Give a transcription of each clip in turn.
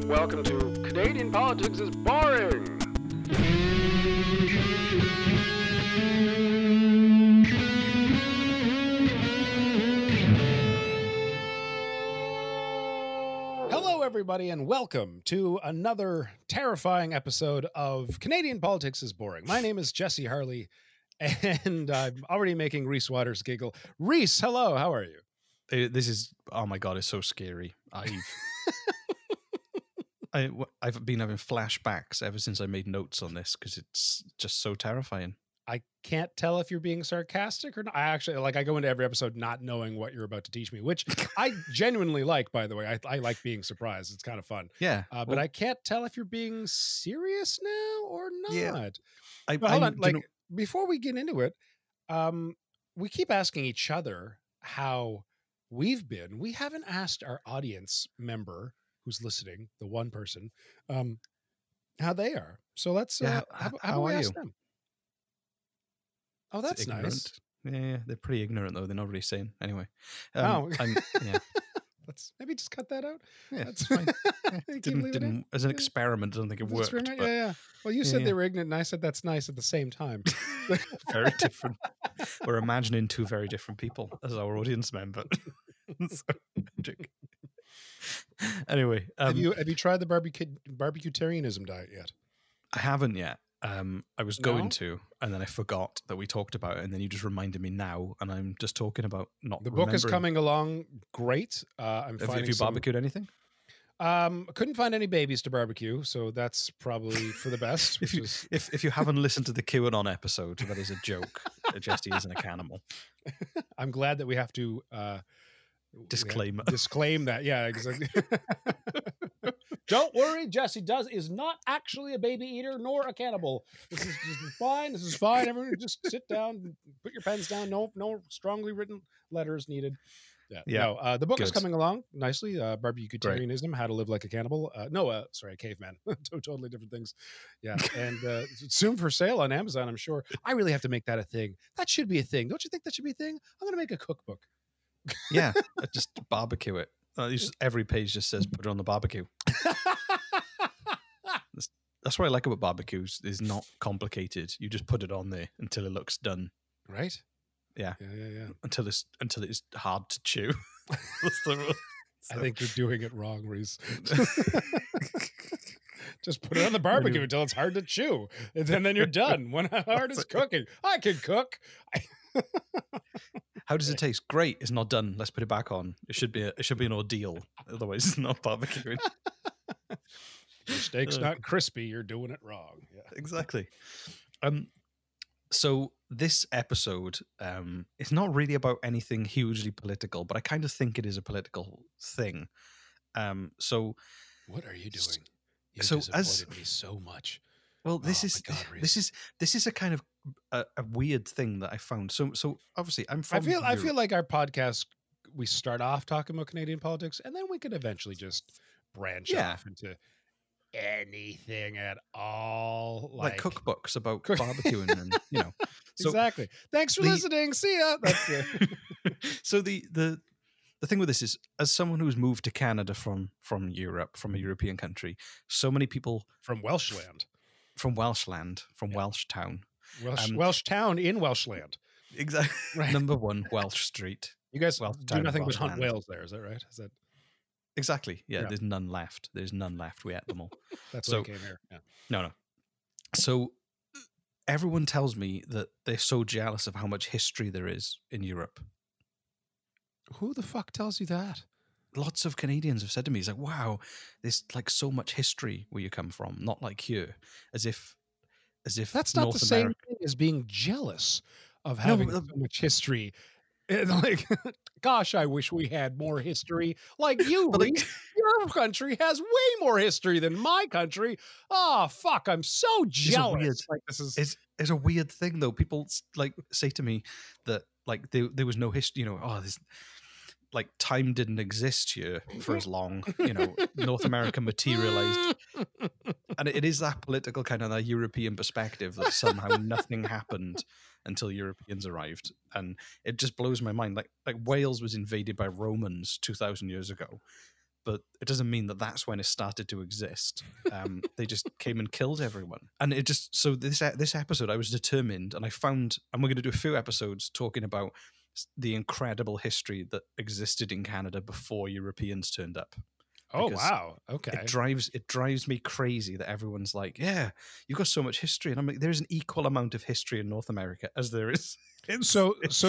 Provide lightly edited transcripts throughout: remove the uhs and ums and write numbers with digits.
Welcome to Canadian Politics is Boring. Hello, everybody, and welcome to another terrifying episode of Canadian Politics is Boring. My name is Jesse Harley, and I'm already making Reese Waters giggle. Reese, hello, how are you? This is, oh my God, it's so scary. I've been having flashbacks ever since I made notes on this because it's just so terrifying. I can't tell if you're being sarcastic or not. I go into every episode not knowing what you're about to teach me, which I genuinely like, by the way. I like being surprised. It's kind of fun. Yeah. But I can't tell if you're being serious now or not. Yeah. Hold on. Before we get into it, we keep asking each other how we've been. We haven't asked our audience member who's listening, the one person, how they are. So let's, how about we ask them? Oh, that's nice. Yeah, they're pretty ignorant, though. They're not really sane. Anyway. Yeah. Let's maybe just cut that out. Yeah, that's fine. Didn't, as an experiment, I don't think it worked. Yeah. Well, you said they were ignorant, and I said that's nice at the same time. Very different. We're imagining two very different people as our audience member. Anyway, have you tried the barbecue-tarianism diet yet? I haven't yet. I was going to, and then I forgot that we talked about it, and then you just reminded me now, and I'm just talking about not. The book is coming along great. Have you barbecued anything? Couldn't find any babies to barbecue, so that's probably for the best. If you haven't listened to the QAnon episode, that is a joke. Jesse isn't a cannibal. I'm glad that we have to disclaim that. Yeah, exactly. Don't worry, Jesse is not actually a baby eater nor a cannibal. This is fine. This is fine. Everyone just sit down, put your pens down. No strongly written letters needed. Yeah. No, the book is coming along nicely. Barbecue-tarianism, How to Live Like a Cannibal. A caveman. Totally different things. Yeah. And soon for sale on Amazon, I'm sure. I really have to make that a thing. That should be a thing. Don't you think that should be a thing? I'm going to make a cookbook. Yeah. Just barbecue it. Every page just says put it on the barbecue. That's what I like about barbecues. It's not complicated. You just put it on there until it looks done. Right? Yeah. Until it's hard to chew. I think you're doing it wrong, Reese. Just put it on the barbecue until it's hard to chew, and then you're done. When hard is cooking, I can cook. How does it taste? Great. It's not done. Let's put it back on. It should be an ordeal. Otherwise, it's not barbecuing. Your steak's not crispy. You're doing it wrong. Yeah, exactly. So this episode is not really about anything hugely political, but I kind of think it is a political thing. So what are you doing? You disappointed me so much. Well, this is a kind of a weird thing that I found. So obviously, I'm from. I feel like our podcast, we start off talking about Canadian politics, and then we could eventually just branch off into anything at all, like cookbooks about barbecuing, and So exactly. Thanks for listening. See ya. That's it. So the thing with this is, as someone who's moved to Canada from Europe, from a European country, so many people from Welshland. From Welshland, from Welshtown. Welshtown in Welshland. Exactly. Right. Number 1, Welsh Street. You guys do nothing but hunt whales there, is that right? Is that exactly? Yeah, there's none left. We ate them all. That's why I came here. Yeah. No. So everyone tells me that they're so jealous of how much history there is in Europe. Who the fuck tells you that? Lots of Canadians have said to me, "It's like, wow, there's like so much history where you come from, not like here." As if that's not the same thing as being jealous of having so much history. Like, gosh, I wish we had more history like you. Your country has way more history than my country. Oh, fuck, I'm so jealous. It's a weird thing, though. People like say to me that like there was no history. This. Like time didn't exist here for as long, North America materialized. And it is that political kind of that European perspective that somehow nothing happened until Europeans arrived. And it just blows my mind. Like Wales was invaded by Romans 2,000 years ago, but it doesn't mean that that's when it started to exist. They just came and killed everyone. And it just, so this episode, I was determined, and we're going to do a few episodes talking about the incredible history that existed in Canada before Europeans turned up. Oh, Because wow. Okay. It drives me crazy that everyone's like, yeah, you've got so much history. And I'm like, there's an equal amount of history in North America as there is in This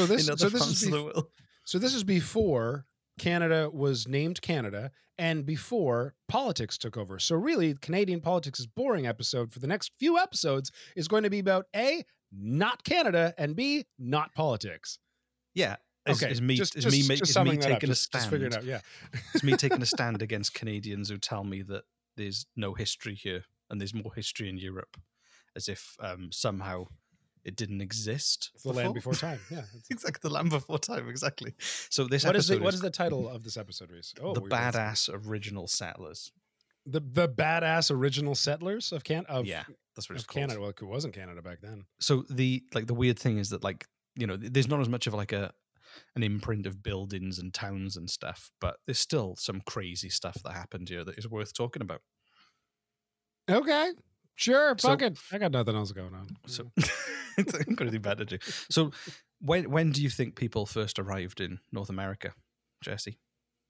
is before Canada was named Canada and before politics took over. So really, Canadian politics is boring episode for the next few episodes is going to be about A, not Canada, and B, not politics. Yeah. Okay, Is me summing that up, taking a just figure it stand. out. Yeah. It's me taking a stand against Canadians who tell me that there's no history here and there's more history in Europe, as if somehow it didn't exist. It's the land before time. Yeah. Exactly, the land before time. Exactly. So this What episode is the title of this episode, Reese? Oh, the badass original settlers. The badass original settlers of Canada. Yeah, that's what it's Of called. Canada. Well, it wasn't Canada back then. So the weird thing is that there's not as much of an imprint of buildings and towns and stuff, but there's still some crazy stuff that happened here that is worth talking about. Okay. Sure. So- Fuck it. I got nothing else going on. So I'm going to do better too. So when do you think people first arrived in North America, Jesse?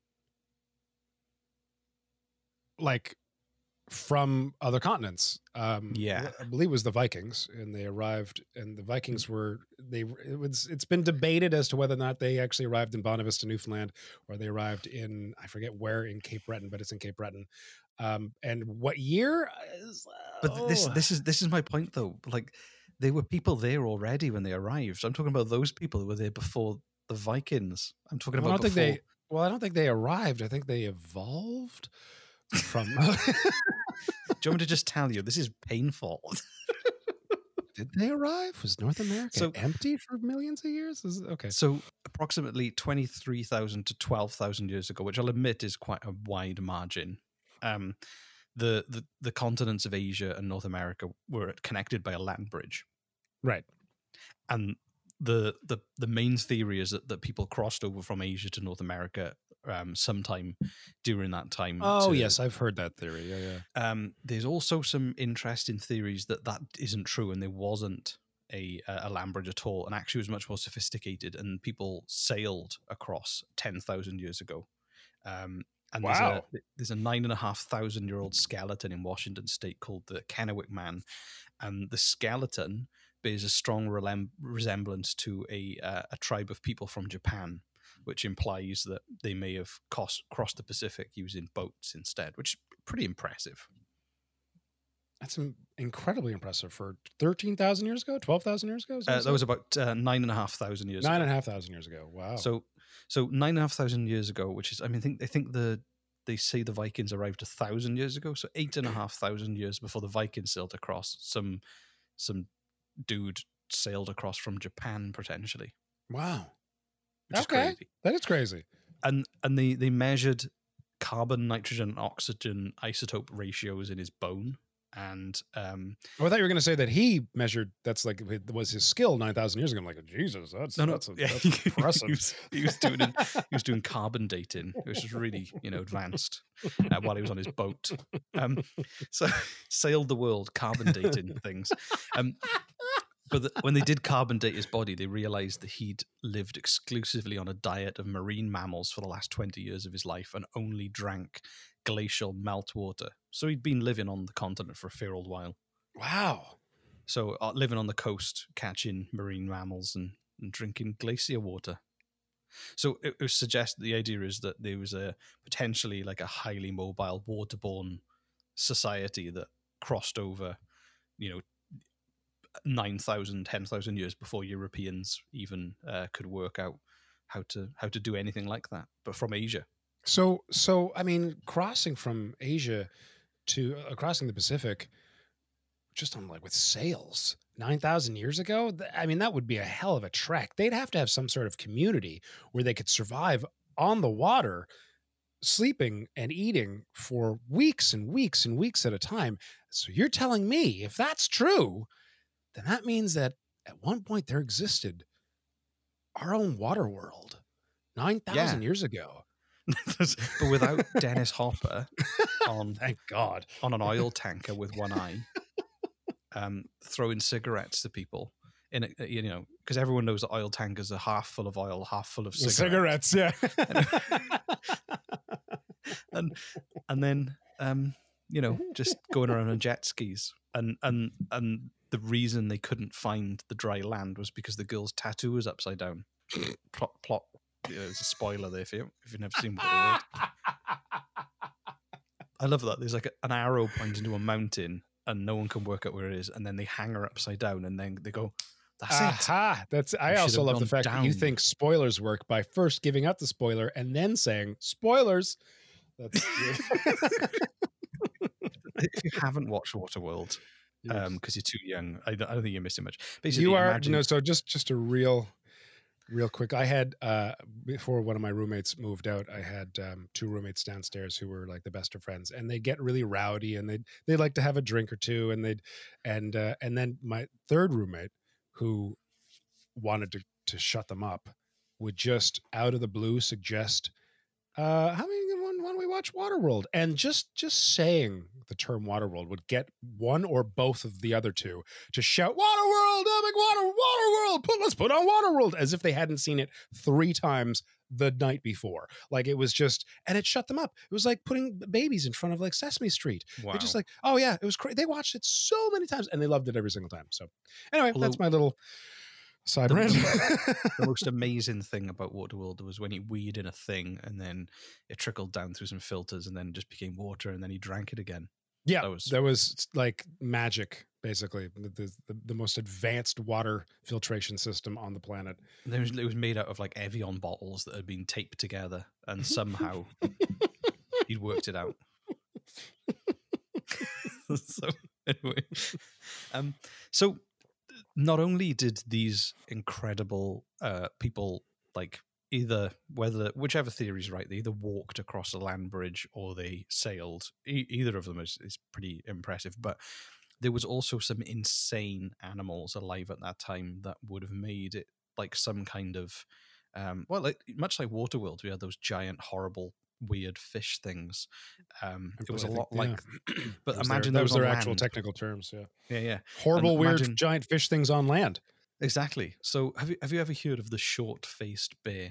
Like from other continents. Yeah. I believe it was the Vikings, and they arrived, and the Vikings were it's been debated as to whether or not they actually arrived in Bonavista, Newfoundland, or they arrived in, I forget where in Cape Breton, but it's in Cape Breton. And what year? But this is my point though. Like, there were people there already when they arrived. I'm talking about those people who were there before the Vikings. I'm talking about before. I don't think they arrived. I think they evolved from. Do you want me to just tell you? This is painful. Did they arrive? Was North America empty for millions of years? Okay. So approximately 23,000 to 12,000 years ago, which I'll admit is quite a wide margin. The continents of Asia and North America were connected by a land bridge. Right. And the main theory is that people crossed over from Asia to North America sometime during that time. Oh, yes, I've hered that theory. Yeah. There's also some interesting theories that isn't true, and there wasn't a land bridge at all, and actually was much more sophisticated, and people sailed across 10,000 years ago. And wow. There's a 9,500-year-old skeleton in Washington State called the Kennewick Man, and the skeleton bears a strong resemblance to a tribe of people from Japan, which implies that they may have crossed the Pacific using boats instead, which is pretty impressive. That's incredibly impressive for 13,000 years ago, 12,000 years ago. That was about 9,500 years ago. 9,500 years ago. Wow. So 9,500 years ago, which is, I mean, they say the Vikings arrived 1,000 years ago. So 8,500 years before the Vikings sailed across, some dude sailed across from Japan potentially. Wow. Which is crazy. That is crazy. And they measured carbon, nitrogen, and oxygen isotope ratios in his bone. And I thought you were going to say that he measured. That's like it was his skill 9,000 years ago. I'm like, Jesus, that's impressive. He was doing carbon dating, which was really advanced while he was on his boat. So sailed the world carbon dating things. But when they did carbon date his body, they realized that he'd lived exclusively on a diet of marine mammals for the last 20 years of his life and only drank glacial meltwater. So he'd been living on the continent for a fair old while. Wow. So living on the coast, catching marine mammals and drinking glacier water. So it suggests the idea is that there was potentially like a highly mobile waterborne society that crossed over, 9,000, 10,000 years before Europeans even could work out how to do anything like that, but from Asia. So I mean, crossing from Asia to crossing the Pacific, just on with sails 9,000 years ago. I mean, that would be a hell of a trek. They'd have to have some sort of community where they could survive on the water, sleeping and eating for weeks and weeks and weeks at a time. So you're telling me if that's true, then that means that at one point there existed our own water world 9,000 years ago. but without Dennis Hopper on Thank God. on an oil tanker with one eye, throwing cigarettes to people in it, because everyone knows that oil tankers are half full of oil, half full of cigarettes. Yeah. and then just going around on jet skis, and the reason they couldn't find the dry land was because the girl's tattoo was upside down. Plot. There's a spoiler there for you if you've never seen Waterworld. I love that. There's like an arrow pointing to a mountain, and no one can work out where it is, and then they hang her upside down, and then they go, "That's it." Aha! I You also should have love the gone fact that you down. think spoilers work by first giving out the spoiler and then saying spoilers. That's If you haven't watched Waterworld, Yes. because you're too young, I don't think you're missing much. Basically, You are imagine, so just a real quick. I had before one of my roommates moved out, I had two roommates downstairs who were like the best of friends, and they get really rowdy, and they like to have a drink or two, and then my third roommate, who wanted to shut them up, would just out of the blue suggest, why don't we watch Waterworld? And just saying the term Waterworld would get one or both of the other two to shout, Waterworld, Waterworld, let's put on Waterworld, as if they hadn't seen it 3 times the night before. Like, it was just, and it shut them up. It was like putting babies in front of like Sesame Street. wow. They're just like, oh yeah, it was crazy. They watched it so many times and they loved it every single time. So anyway, Although- that's my little side rant. The most amazing thing about Waterworld was when he weed in a thing, and then it trickled down through some filters, and then it just became water, and then he drank it again. Yeah, That there was- was like magic, basically. The most advanced water filtration system on the planet. And it was made out of like Evian bottles that had been taped together, and somehow he'd worked it out. So anyway, so not only did these incredible people, like, whichever theory is right, they either walked across a land bridge or they sailed. Either of them is pretty impressive, but there was also some insane animals alive at that time that would have made it like some kind of much like Waterworld, we had those giant, horrible, weird fish things. It was a lot like, but imagine that was those their on actual land. technical terms. Yeah, Yeah. horrible, And weird, imagine- giant fish things on land. Exactly. So have you ever heard of the short-faced bear?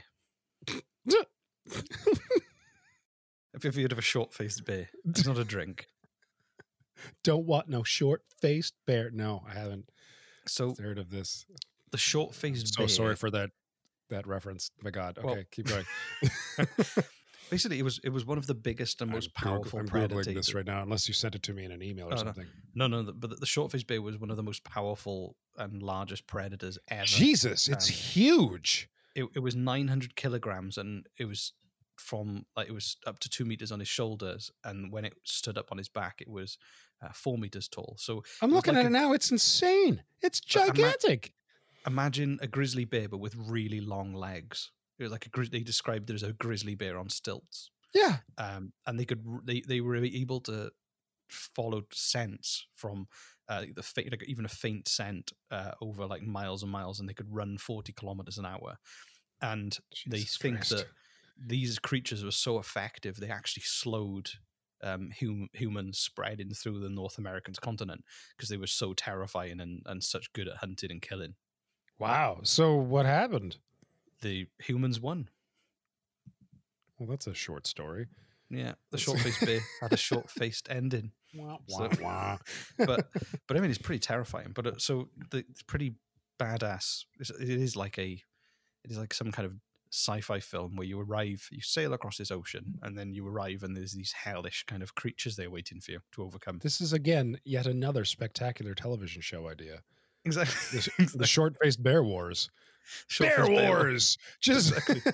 Have you ever heard of a short-faced bear? It's not a drink. Don't want no short-faced bear. No, I haven't So heard of this. the short-faced So bear. sorry for that reference. My God. Okay, Well- keep going. Basically, it was one of the biggest and most powerful I'm predators. Googling this right now, unless you sent it to me in an email or Oh, no. something. No, but the short-faced bear was one of the most powerful and largest predators ever. Jesus, it's Um, huge. It was 900 kilograms, and it was it was up to 2 meters on his shoulders, and when it stood up on his back, it was 4 meters tall. So I'm it was looking like at it now. It's insane. It's But gigantic. imagine a grizzly bear, but with really long legs. It was like they described it as a grizzly bear on stilts. Yeah. And they were able to follow scents from even a faint scent over like miles and miles, and they could run 40 kilometers an hour. And they Jesus think Christ. that these creatures were so effective they actually slowed humans spreading through the North American continent because they were so terrifying and such good at hunting and killing. Wow. So what happened? The humans won. Well, that's a short story. Yeah, the short-faced bear had a short-faced ending. Wah, So- wah. but I mean, it's pretty terrifying. But it's pretty badass. It is like some kind of sci-fi film where you sail across this ocean, and then you arrive, and there's these hellish kind of creatures there waiting for you to overcome. This is, again, yet another spectacular television show idea. Exactly. The short-faced Bear Wars. Short-faced Bear Wars! Just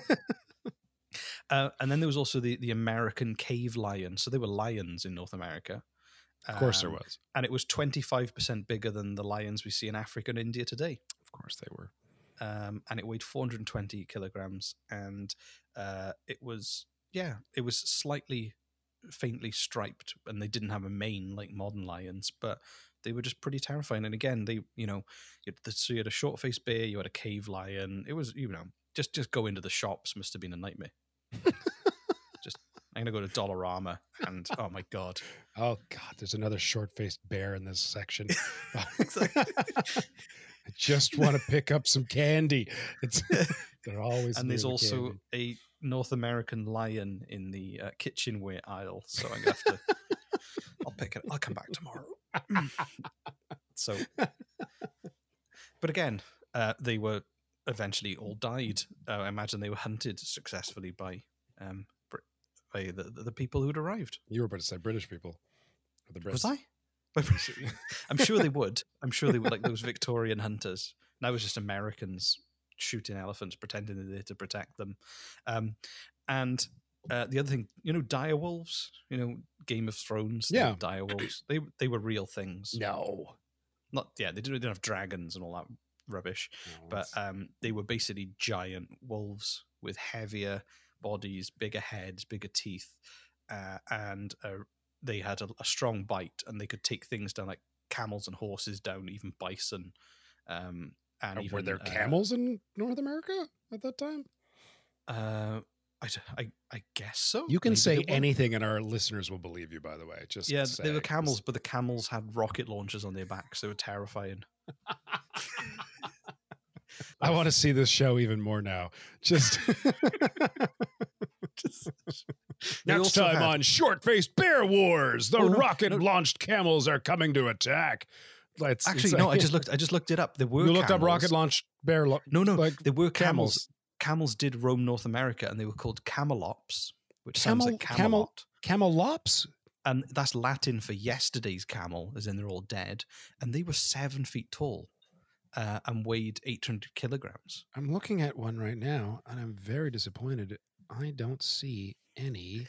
And then there was also the American cave lion. So there were lions in North America. Of course there was. And it was 25% bigger than the lions we see in Africa and India today. Of course they were. And it weighed 420 kilograms. And it was slightly faintly striped, and they didn't have a mane like modern lions, but they were just pretty terrifying. And again, you had a short-faced bear, you had a cave lion. It was, just go into the shops must have been a nightmare. I'm going to go to Dollarama and, oh my God. Oh God, there's another short-faced bear in this section. Exactly. I just want to pick up some candy. They're always. And near there's the also candy. a North American lion in the kitchenware aisle. So I'm going to have to, I'll pick it. I'll come back tomorrow. So, but again, they were eventually all died. I imagine they were hunted successfully by the people who'd arrived. You were about to say British people. Or the Brits. Was I? I'm sure they would. I'm sure they would, like those Victorian hunters. Now it's just Americans shooting elephants, pretending they're there to protect them. And the other thing, dire wolves. Game of Thrones. Yeah, dire wolves. They were real things. No, They didn't have dragons and all that rubbish, but they were basically giant wolves with heavier bodies, bigger heads, bigger teeth, and they had a strong bite, and they could take things down like camels and horses down, even bison. And were there camels in North America at that time? I guess so. You can Maybe say they were. anything, and our listeners will believe you. By the way, just Yeah, saying. they were camels, but the camels had rocket launchers on their backs. They were terrifying. I want to see this show even more now. Just They next also time had- on Short-Faced Bear Wars, the Oh, no, rocket-launched camels are coming to attack. Actually, no. I just looked it up. There were You looked up camels. rocket-launched bear. No, like there were camels. camels. Camels did roam North America, and they were called camelops, which sounds like Camelot. Camelops. And that's Latin for yesterday's camel, as in they're all dead. And they were 7 feet tall and weighed 800 kilograms. I'm looking at one right now, and I'm very disappointed. I don't see any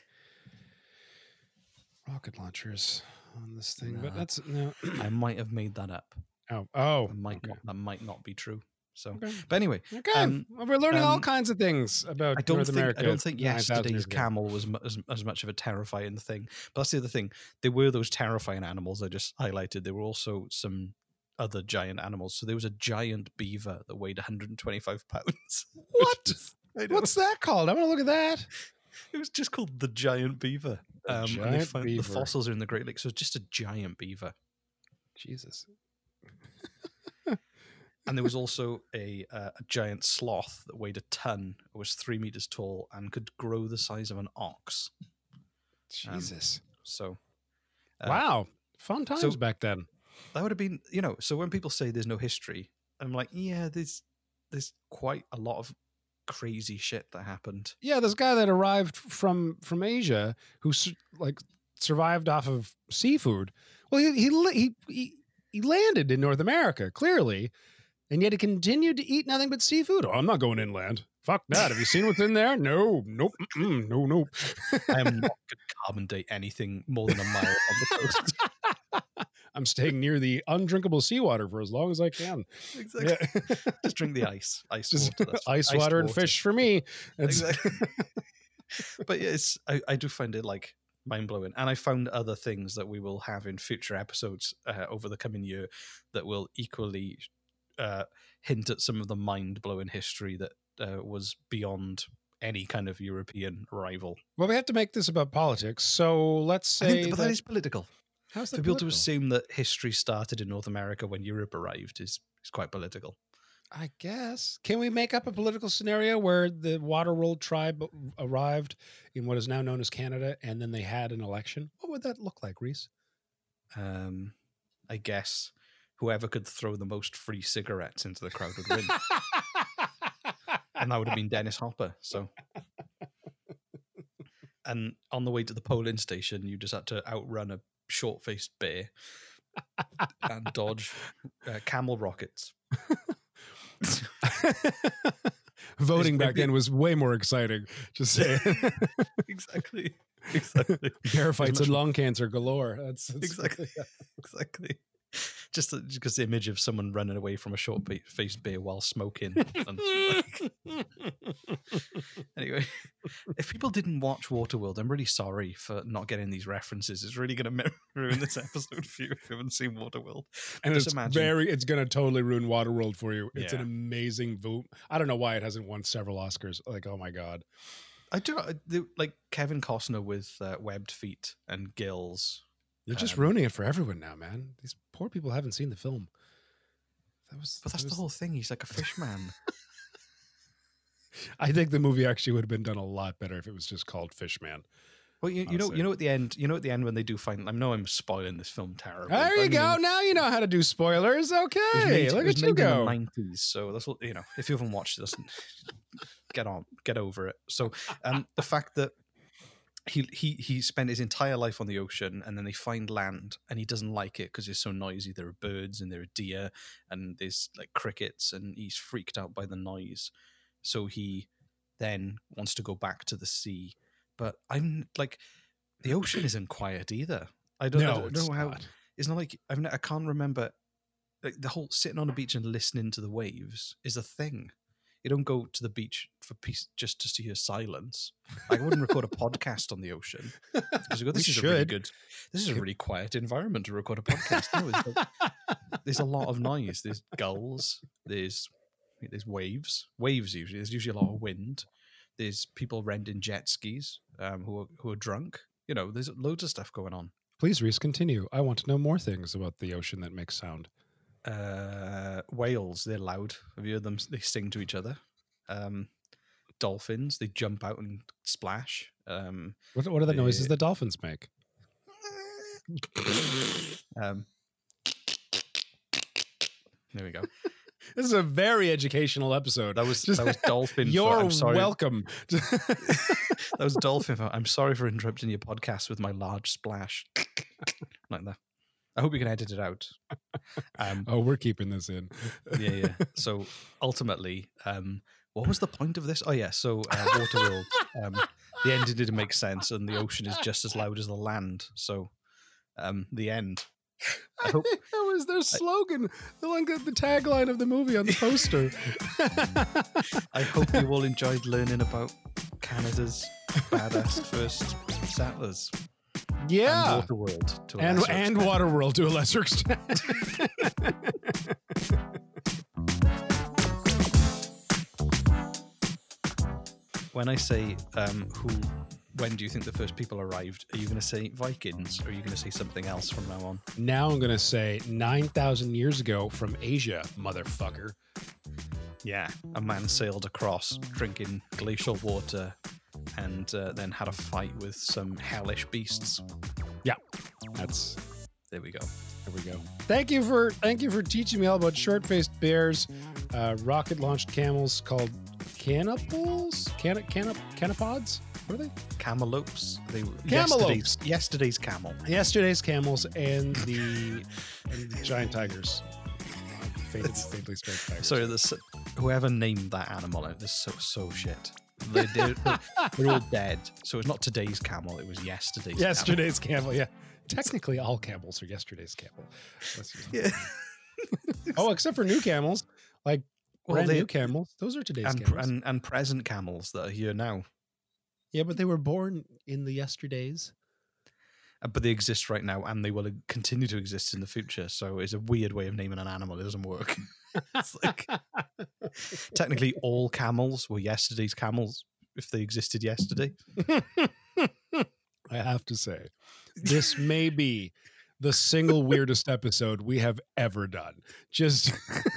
rocket launchers on this thing, but Nah. that's no. I might have made that up. Oh, That might not be true. So, Okay. but anyway, Okay, well, we're learning all kinds of things about North America. I don't think 9,000 years yesterday's ago. camel was as much of a terrifying thing. But that's the other thing. There were those terrifying animals I just highlighted. There were also some other giant animals. So there was a giant beaver that weighed 125 pounds. What? I know. What's that called? I want to look at that. It was just called the giant beaver. And they giant found beaver. the fossils are in the Great Lakes. So it's just a giant beaver. Jesus. And there was also a giant sloth that weighed a ton, was 3 meters tall, and could grow the size of an ox. Jesus. So, Wow. Fun times so- back then. that would have been, so when people say there's no history, I'm like, yeah, there's quite a lot of crazy shit that happened. Yeah, this guy that arrived from Asia who survived off of seafood. Well, he landed in North America, clearly. And yet he continued to eat nothing but seafood. Oh, I'm not going inland. Fuck that. Have you seen what's in there? No. Nope. No. I am not going to carbon date anything more than a mile on the coast. I'm staying near the undrinkable seawater for as long as I can. Exactly. Yeah. Just drink the ice. Just Water. That's ice iced water and fish for me. It's, Exactly. But yeah, I do find it like mind-blowing. And I found other things that we will have in future episodes over the coming year that will equally hint at some of the mind-blowing history that was beyond any kind of European arrival. Well, we have to make this about politics. So let's say But that is political. how's that For people to political? assume that history started in North America when Europe arrived is quite political. I guess. Can we make up a political scenario where the Waterworld tribe arrived in what is now known as Canada, and then they had an election? What would that look like, Reese? I guess whoever could throw the most free cigarettes into the crowd would win. And that would have been Dennis Hopper. So, and on the way to the polling station, you just had to outrun a short-faced bear and dodge camel rockets. Voting back then was way more exciting. Just saying. Exactly. Bear fights much and lung cancer galore. That's Exactly. Exactly. Just because the image of someone running away from a short-faced bear while smoking. And, anyway, if people didn't watch Waterworld, I'm really sorry for not getting these references. It's really going to ruin this episode for you if you haven't seen Waterworld. And Just it's imagine- it's going to totally ruin Waterworld for you. It's an Yeah. amazing vote. I don't know why it hasn't won several Oscars. Like, oh my God. I like Kevin Costner with webbed feet and gills. You're just ruining it for everyone now, man. These poor people haven't seen the film. But that's the whole thing. He's like a fish man. I think the movie actually would have been done a lot better if it was just called Fishman. Well, you know at the end, when they do find, I know I'm spoiling this film terribly. There you go. Now you know how to do spoilers. Okay, look at you go. In the 90s, so that's what if you haven't watched this, get over it. So, the fact that he spent his entire life on the ocean, and then they find land, and he doesn't like it because it's so noisy. There are birds and there are deer and there's like crickets, and he's freaked out by the noise. So he then wants to go back to the sea. But I'm like, the ocean isn't quiet either. I don't know how. It's not like I can't remember. Like the whole sitting on a beach and listening to the waves is a thing. You don't go to the beach for peace just to hear silence. I wouldn't record a podcast on the ocean because this is a really quiet environment to record a podcast. No, there's a lot of noise. There's gulls. There's waves. Usually. There's usually a lot of wind. There's people renting jet skis who are drunk. There's loads of stuff going on. Please, Reese, continue. I want to know more things about the ocean that makes sound. Whales, they're loud. Have you heard them? They sing to each other. Dolphins, they jump out and splash. What are the noises that dolphins make? There we go. This is a very educational episode. That was dolphin. You're welcome. That was dolphin. I'm sorry for interrupting your podcast with my large splash. Like that. I hope you can edit it out. We're keeping this in. Yeah. So ultimately, what was the point of this? Oh yeah. So Waterworld. The ending didn't make sense, and the ocean is just as loud as the land. So the end. I hope that was their slogan, the tagline of the movie on the poster. I hope you all enjoyed learning about Canada's badass first settlers. Yeah, and Waterworld to a and lesser extent. Waterworld to a lesser extent. When I say when do you think the first people arrived? Are you going to say Vikings, or are you going to say something else from now on? Now I'm going to say 9,000 years ago from Asia, motherfucker. Yeah, a man sailed across, drinking glacial water, and then had a fight with some hellish beasts. Yeah, there we go. There we go. Thank you for teaching me all about short-faced bears, rocket-launched camels called canopods. What are they? Camelopes. They were Camelopes. Yesterday's camel. Yesterday's camels and the giant tigers. Fatally straight tigers. Sorry, whoever named that animal, this so shit. They're all dead. So it's not today's camel, it was yesterday's camel. Yeah. Technically, all camels are yesterday's camel. Yeah. Except for new camels. Like new camels. Those are today's camels. And present camels that are here now. Yeah, but they were born in the yesterdays. But they exist right now, and they will continue to exist in the future. So it's a weird way of naming an animal. It doesn't work. It's like technically all camels were yesterday's camels if they existed yesterday. I have to say, this may be the single weirdest episode we have ever done. Just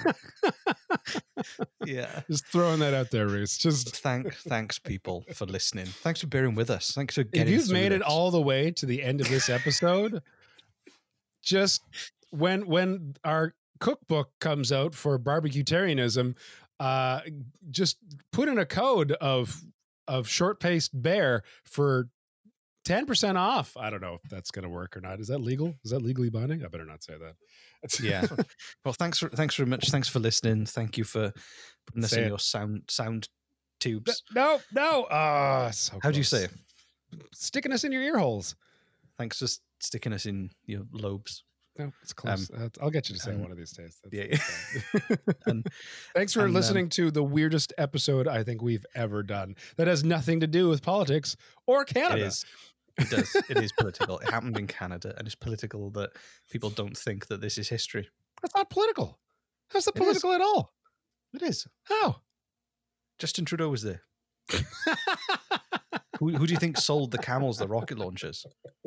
throwing that out there, Reese. Just thanks people for listening. Thanks for bearing with us. Thanks for getting. If you've made it all the way to the end of this episode, just when our cookbook comes out for barbecutarianism, just put in a code of short-paced bear for 10% off. I don't know if that's going to work or not. Is that legal? Is that legally binding? I better not say that. Yeah. Well, thanks very much. Thanks for listening. Thank you for putting us in your sound tubes. No. So how do you say it? Sticking us in your ear holes. Thanks for sticking us in your lobes. No, it's close. I'll get you to say it one of these days. And thanks for listening to the weirdest episode I think we've ever done. That has nothing to do with politics or Canada. It does. It is political. It happened in Canada, and it's political that people don't think that this is history. That's not political. How's that political at all? It is. How? Justin Trudeau was there. Who do you think sold the camels the rocket launchers?